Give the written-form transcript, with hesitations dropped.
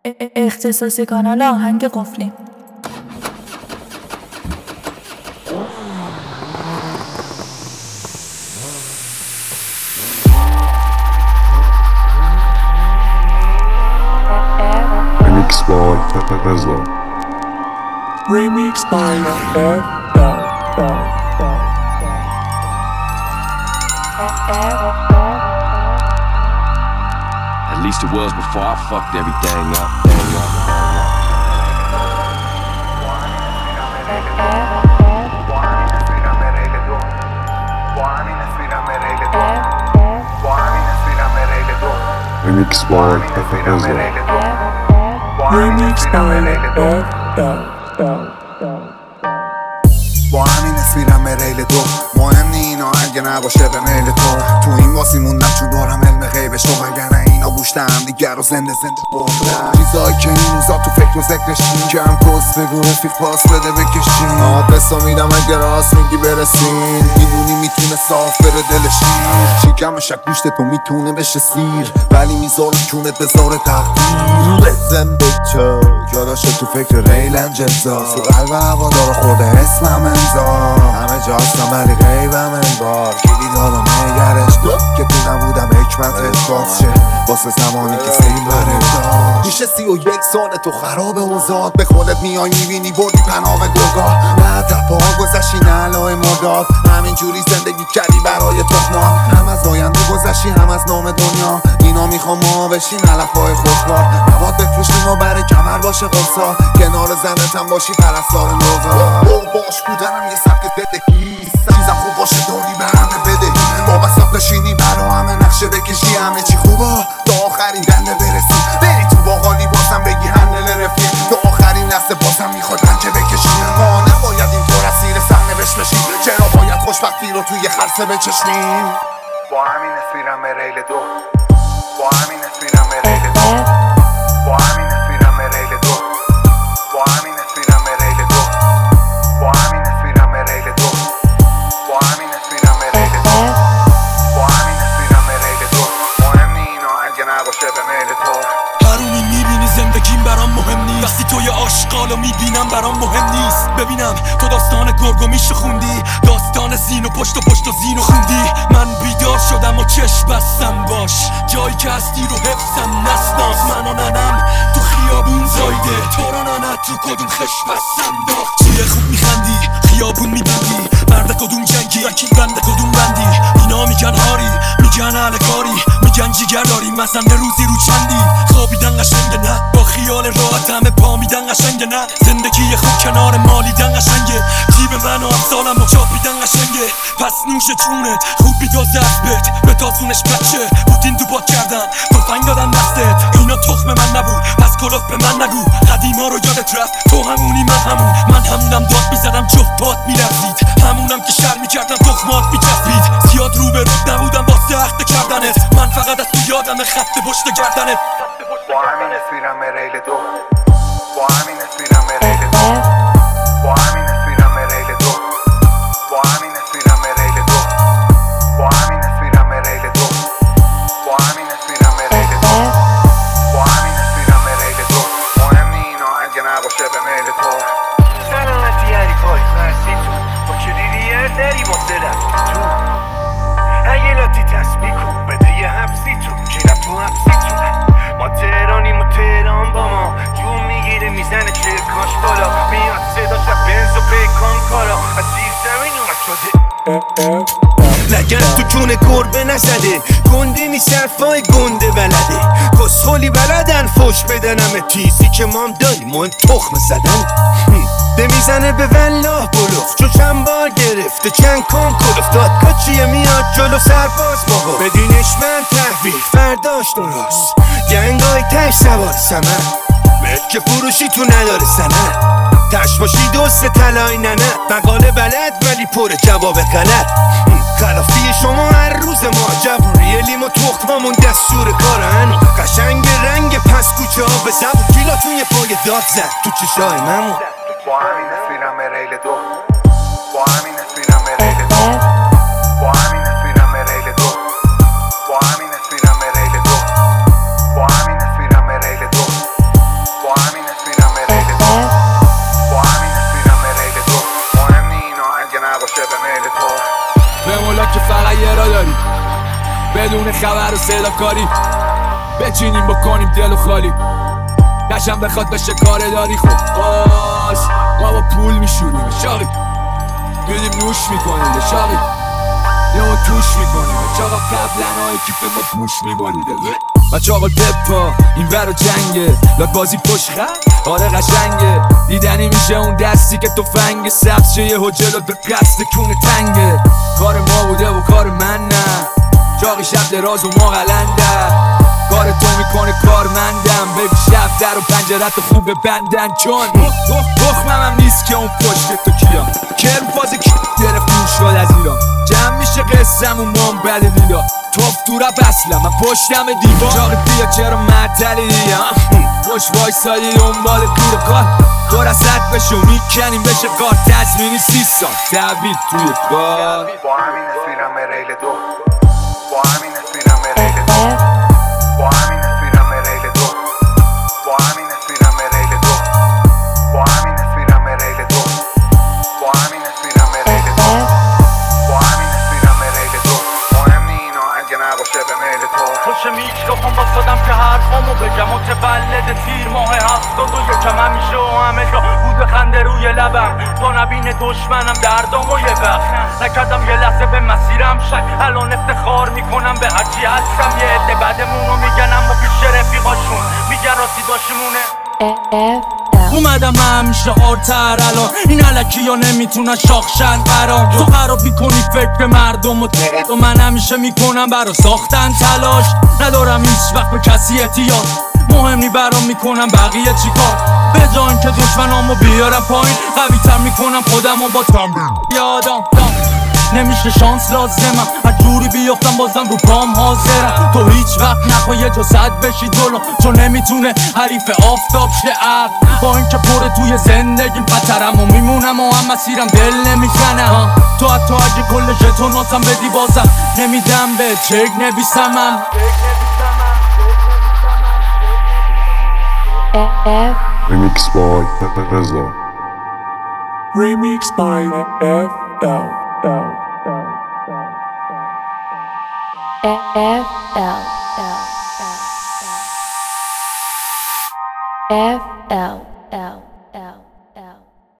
اختصاصی کانال آهنگ قفلی. Remix by Tesla. Remix by At least it was before I fucked everything up. Remix by Tesla. Remix by با همین اسمیرم ریل دو مهم نی اینا اگه نباشه به میل تو این واسی موندم چون دارم علم غیبش رو وگرنه اینا گوشتم دیگر رو زنده بردم چیزایی که این روزا تو فکر و ذکرشین کم کس بگو رفیق پاس بده بکشین آدرسا میدم اگه راست میگی برسین میدونی میتونه صاف بره دلشین شکمش گوشت تو میتونه بشه سیر ولی میذاره چونت بذاره تقدیر بزن بچه جاداشه تو فکر ریل انجلزا تو قلب هوا داره خورده اسمم انزا همه جا هستم ولی غیبم انبار کلید دادم نگرش که تو نبودم حکمتش باز شه واسه زمانی که سیل بره داشت میشه 31 سال تو خراب اوزاد به خودت میای میبینی بردی پناه گرگاه نه تپا گذشتی نه علای مداد همینجوری زندگی کردی برای تخما هم از آینده گذشتی هم از نام دنیا اینا میخوام ما بشیم علفای خودکار مواد بفروشیم و برای کمر باشه قصا کنار زنت هم باشی پرستار نوزا باش بودنم یه سبک بدهیست چیزم خوب باشه داری به همه بدهی با بساط نشینی برا همه نقشه بکشی همه چی خوبا تا آخرین دنده برسی بری تو باقالی بازم بگی هندل رفیق تا آخرین لحظه بازم میخواد رنجه بکشی ما نباید این طور اسیر سرنوشت بشیم چرا باید خوشبختی رو توی خرسه بچشنیم با همین اسمیرم ریل دو با همین اسمیرم ریل دو با همین اسمیرم ریل دو با همین اسمیرم ریل دو با همین اسمیرم ریل دو با همین اسمیرم ریل دو با همین اسمیرم ریل دو مهم نی اینا اگه نباشه به میل تو هرونی میبینی زندگیم برام مهم نیست وقتی توی آشغالو میبینم برام مهم نیست ببینم تو داستان گرگومیشو خوندی داستان زین و پشت و زین و خوندی من بیدار شدم و چشم بستم باش جایی که هستی رو حفظم نسناس من و ننم تو خیابون زایده تو رو ننه تو کدوم خش بستم داغ توی خوب میخندی خیابون میبندی مرد کدوم جنگی اکی بنده کدوم بندی اینا میگن هاری میگن علکاری میگن جیگر داری مزنده روزی رو چندی خوابیدن قشنگه نه با خیال راحت همه پا میدن قشنگه نه زندگی خوب کنار مالیدن قشنگه جیب من و امثالم و چاپیدن قشنگه پس نوش جونت خوب بیدازه از بهت به تازونش بچه بودین دو باد کردن تفنگ دادن دستت اینا تخم من نبود پس کلوف به من نگو قدیما رو یادت رفت تو همونی من همونم داد میزدم جفت پات میلرزید همونم که شر میکردم تخمات میچسبید زیاد رو به رود نبودم واسه عهد کردنت من فقط از تو یادم خط پشت گردنت با همین اسمیرم ریل دو با همین اسمیرم ریل دو با همین اسمیرم ریل دو با همین اسمیرم ریل دو با همین اسمیرم ریل دو با همین اسمیرم ریل دو با همین اسمیرم ریل دو مهم نی اینا اگه نباشه به میل تو سلامتی هری پای مرسی تو با کلیدی دری واسه رفت تو اگه لاتی تسبیح کن بده یه حبسی تو کلم تو حبسی تو ما تهرانیم و تهران با ما جون میگیره میزنه چرکاش بالا میاد صدا شب بنز و پیکان کارا از زیر زمین اومد شده لگن تو جون گربه نزده گنده نیست حرفای گنده بلده کسخولی بلدن فوش بدنم تیزی که مام داریم مهم تخم زدن ده میزنه به والله بلوف چون چند بار گرفته چند کن کلوف دادگاه چیه میاد جلو سرباز بابا بدینش من تحویل فرداش درست گنگای تش سوار سمن ملک فروشی تو نداره سنن تش باشی دوست طلای ننه مقاله بلد ولی پر جواب غلط خلافی شما هر روز ما جبوریلیم و تخمامون دستور کارن قشنگ رنگ پس کوچه ها به زبون گیلاتون یه پای داد زد تو چشای ممون با همین اسمیرم ریل دو با همین اسمیرم ریل دو با همین اسمیرم ریل دو با همین اسمیرم ریل دو با همین اسمیرم ریل دو خبر و صدا کاری بچینیم بکنیم دل و خالی نشم بخواد بشه کار داری خب باش ما با پول میشوریم شاقی بیدیم نوش میکنیم شاقی یا توش میکنیم چاقا قبلن کیف ما پوش میباریده بچه آقا دپا این ور و جنگه لاک بازی پشت خط آره قشنگه دیدنی میشه اون دستی که تو فنگ سبز شه یه جلوت به قصد کونه تنگه کار ما بوده و کار من نه چاقی شب دراز و ما قلنده کار تو میکنه کارمندم بگو شب در و پنجرت خوب بندن چون بخمم هم نیست که اون پشت تو کیا کرم فاز گرفت دور شد از ایران جمع میشه قسم و مام بده دیلا توف تو رب اصلا من پشتم دیوان چاقی بیا چرا معطلی دیگه خوش وایسادی دنبال دور کار تو رسد بشو میکنیم بشه کار تزمینی 30 سال تحویل توی کار با همین اسمیرم ریل دو با همین اسمیرم ریل دو با همین اسمیرم ریل دو با همین اسمیرم ریل دو با همین اسمیرم ریل دو با همین اسمیرم ریل دو با همین اسمیرم ریل دو مهم نی اینا اگه نباشه به میل تو پشت میکروفون باستادم که حرفامو بگم متولد تیر ماه 71 همیشه و همه جا بود خنده روی لبم تا نبین دشمنم دردامو یه وقت نکردم یه لحظه به مسیرم شک الان افتخار میکنم به هرچی هستم یه عده بعدمونو میگن اما پیش رفیقاشون میگن راستی داشتمونه اومدم همیشه آرتر الان این علکی ها نمیتونن شاخشن قرار تو خراب میکنی فکر مردم و من همیشه میکنم برا ساختن تلاش ندارم هیچ وقت به کسی احتیاج مهم نی برام میکنم بقیه چیکار به جای اینکه دشمنامو بیارم پایین قوی تر میکنم خودمو با تمرین یادم نمیشه شانس لازمم هر جوری بیافتم بازم رو پام حاضرم تو هیچ وقت نخواه یه جا صد بشی جلو چون نمیتونه حریف آفتاب شه ابر با اینکه پره توی زندگیم خطرم و میمونم و هم مسیرم دل نمیزنم تو حتی اگه کل ژتوناتم بدی بازم نمیدم به چک نویسمم Remix by Rezlo. Remix by FL. FL.